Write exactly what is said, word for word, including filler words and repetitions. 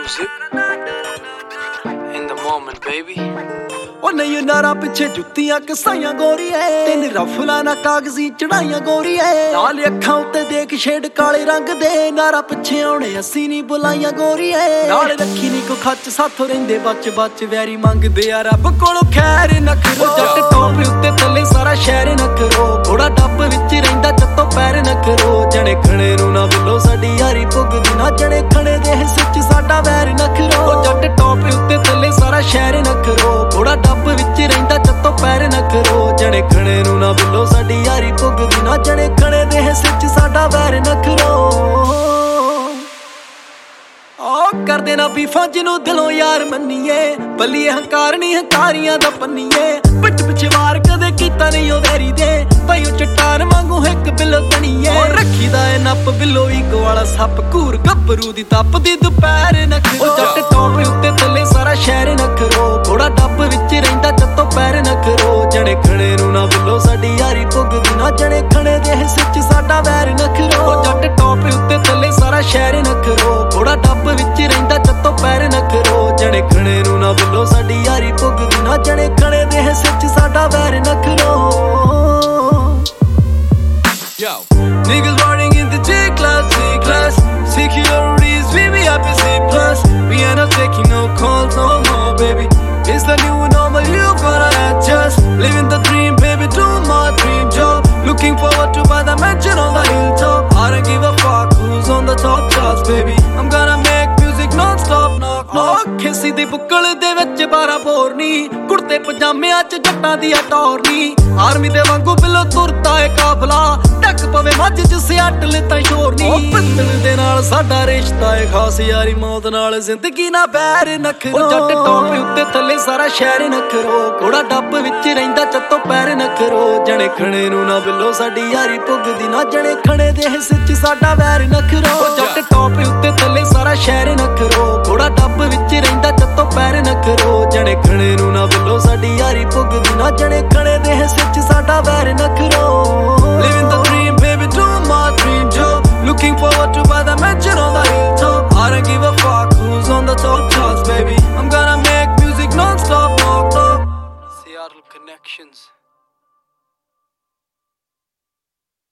in the moment, baby. ਉਹ ਨਹੀਂ ਨਾਰਾ ਪਿੱਛੇ ਜੁੱਤੀਆਂ ਕਸਾਈਆਂ ਗੋਰੀਏ ਤਿੰਨ ਰਫਲਾਂ ਨਾ ਕਾਗਜ਼ੀ ਚੜਾਈਆਂ ਗੋਰੀਏ ਨਾਲ ਅੱਖਾਂ ਉੱਤੇ ਦੇਖ ਛੇੜ ਕਾਲੇ ਰੰਗ ਦੇ ਨਾਰਾ ਪਿੱਛੇ ਆਉਣੇ ਅਸੀਂ ਨਹੀਂ ਬੁਲਾਈਆਂ ਗੋਰੀਏ ਨਾਲ ਰੱਖੀ ਨਹੀਂ ਕੋ ਖੱਚ ਸਾਥੋਂ ਰਹਿੰਦੇ ਬੱਚ ਬੱਚ ਵੈਰੀ ਮੰਗਦੇ ਆ ਰੱਬ ਕੋਲੋਂ ਖੈਰ ਨਾ ਕਰੋ ਜੱਟ ਟੋਪ ਉੱਤੇ ਥੱਲੇ ਸਾਰਾ ਸ਼ਹਿਰ ਨਾ ਕਰੋ ਥੋੜਾ ਡੱਬ ਵਿੱਚ ਰਹਿੰਦਾ ਜੱਤੋਂ ਪੈਰ ਨਾ ਕਰੋ ਜਣੇ ਖਣੇ ਨੂੰ ਨਾ ਬਿੱਲੋ ਸਾਡੀ ਯਾਰੀ ਭੁਗਦੀ ਨਾ ਜਣੇ ਖਣੇ ਦੇ ਹਿੱਸੇ ਚ ਸਾਡਾ ਵੈਰ ਨਾ ਕਰੋ ਜੱਟ ਟੋਪ ਉੱਤੇ ਥੱਲੇ ਸਾਰਾ ਸ਼ਹਿਰ ਨਾ ਕਰੋ ਥੋੜਾ ਡੱਬ ਵਿੱਚ ਰਹਿੰਦਾ ਜੱਤੋਂ ਪੈਰ ਨਾ ਕਰੋ ਜਣੇ ਖਣੇ ਨੂੰ ਨਾ ਬਿੱਲੋ ਸਾਡੀ ਯਾਰੀ ਭੁਗਦੀ ਨਾ ਜਣੇ ਖਣੇ ਦੇ ਹਿੱਸੇ ਚ ਸਾਡਾ ਵੈਰ ਨਾ ਕਰੋ ਓ ਕਰਦੇ ਨਾ ਬੀਫਾਂ ਜਿਹਨੂੰ ਦਿਲੋਂ ਯਾਰ ਮੰਨੀਏ ਬੱਲੀਏ ਹੰਕਾਰ ਨਹੀਂ ਹੰਕਾਰੀਆਂ ਦਾ ਪੰਨੀਏ ਪਿੱਠ ਪਿੱਛੇ ਵਾਰ ਕਦੇ ਕੀਤਾ ਨਹੀਂ ਉਹ ਵੈਰੀ ਦੇ ਤਾਈਓ ਚਟਾਨ ਵਾਂਗੂ ਇੱਕ ਬਿੱਲੋ ਤਣੀਏ ਰੱਖੀਦਾ ਏ ਨੱਪ ਬਿੱਲੋ ਈਗੋ ਵਾਲਾ ਸੱਪ ਘੂਰ ਗੱਭਰੂ ਦੀ ਤੱਪਦੀ ਦੁਪਹਿਰ ਨਖਰੋ ਉਹ ਜੱਟ ਟੋਪ ਉੱਤੇ ਥੱਲੇ ਸਾਰਾ ਸ਼ਹਿਰ ਨਖਰੋ ਥੋੜਾ ਡੱਬ ਵਿੱਚ ਰਹਿੰਦਾ ਜੱਤੋਂ ਪੈਰ ਨਖਰੋ ਜਣੇ ਖਣੇ ਨੂੰ ਨਾ ਬਿੱਲੋ ਸਾਡੀ ਯਾਰੀ ਭੁਗਦੀ ਨਾ ਜਣੇ ਖਣੇ ਦੇ ਹਿੱਸੇ ਚ ਸਾਡਾ ਵੈਰ ਨਖਰੋ ਉਹ ਜੱਟ ਟੋਪ ਉੱਤੇ ਥੱਲੇ ਸਾਰਾ ਸ਼ਹਿਰ ਨਖਰੋ ਥੋੜਾ ਡੱਬ ਵਿੱਚ ਰਹਿੰਦਾ ਜੱਤੋਂ ਪੈਰ ਨਖਰੋ ਜਣੇ ਖਣੇ ਨੂੰ ਨਾ ਬਿੱਲੋ ਸਾਡੀ ਯਾਰੀ ਭੁਗਦੀ ਨਾ ਜਣੇ ਖਣੇ ਦੇ ਹਿੱਸੇ ਚ ਸਾਡਾ ਵੈਰ ਨਖਰੋ Yo, niggas riding in the J-Class, C-Class Securities, we be up in C-Plus We ain't not taking no calls no more, baby It's the new normal, you gonna adjust Living the dream, baby, do my dream job Looking forward to buy the mansion on the hilltop I don't give a fuck who's on the top charts, baby I'm gonna make music non-stop, knock, knock ਖੇਸੀ ਦੀ ਬੁੱਕਲ ਦੇ ਵਿੱਚ ਬਾਰਾਂ bore ਨੀ ਕੁੜਤੇ ਪਜਾਮਿਆਂ ਚ ਜੱਟਾਂ ਦੀ ਟੌਰ ਨੀ army ਦੇ ਵਾਂਗੂ ਬਿੱਲੋ ਤੁਰਦਾ ਏ ਕਾਫਲਾ ਟੱਕ ਪਵੇ ਮੱਝ ਚ ਸਿਆਟਲ ਤਾਂ ਸ਼ੋਰ ਨੀ ਉਹ ਪਿੱਤਲ ਦੇ ਨਾਲ ਸਾਡਾ ਰਿਸ਼ਤਾ ਏ ਖਾਸ ਯਾਰੀ ਮੌਤ ਨਾਲ ਜ਼ਿੰਦਗੀ ਨਾ ਬੈਰ ਨਖਰੋ ਉਹ ਜੱਟ ਟੋਪ ਉੱਤੇ ਥੱਲੇ ਸਾਰਾ ਸ਼ਹਿਰ ਨਖਰੋ ਕੋੜਾ ਡੱਬ ਵਿੱਚ ਰਹਿੰਦਾ ਜੱਤੋਂ ਪੈਰ ਨਖਰੋ ਜਣੇ ਖਣੇ ਨੂੰ ਨਾ ਬਿੱਲੋ ਸਾਡੀ ਯਾਰੀ ਭੁਗਦੀ ਨਾ ਜਣੇ ਖਣੇ ਦੇ ਹਿੱਸੇ ਚ ਸਾਡਾ ਵੈਰ ਨਖਰੋ ਉਹ ਜੱਟ ਟੋਪ ਉੱਤੇ ਥੱਲੇ ਸਾਰਾ ਸ਼ਹਿਰ ਨਖਰੋ ਕੋੜਾ ਡੱਬ ਵਿੱਚ ਰਹਿੰਦਾ ਜੱਤੋਂ ਪੈਰ ਨਖਰੋ ਜਣੇ ਖਣੇ ਨੂੰ ਨਾ ਬਿੱਲੋ ਸਾਡੀ ਯਾਰੀ ਭੁਗਦੀ ਨਾ ਜਣੇ ਖਣੇ ਦੇ ਹਿੱਸੇ ਚ ਸਾਡਾ ਵੈਰ ਨਖਰੋ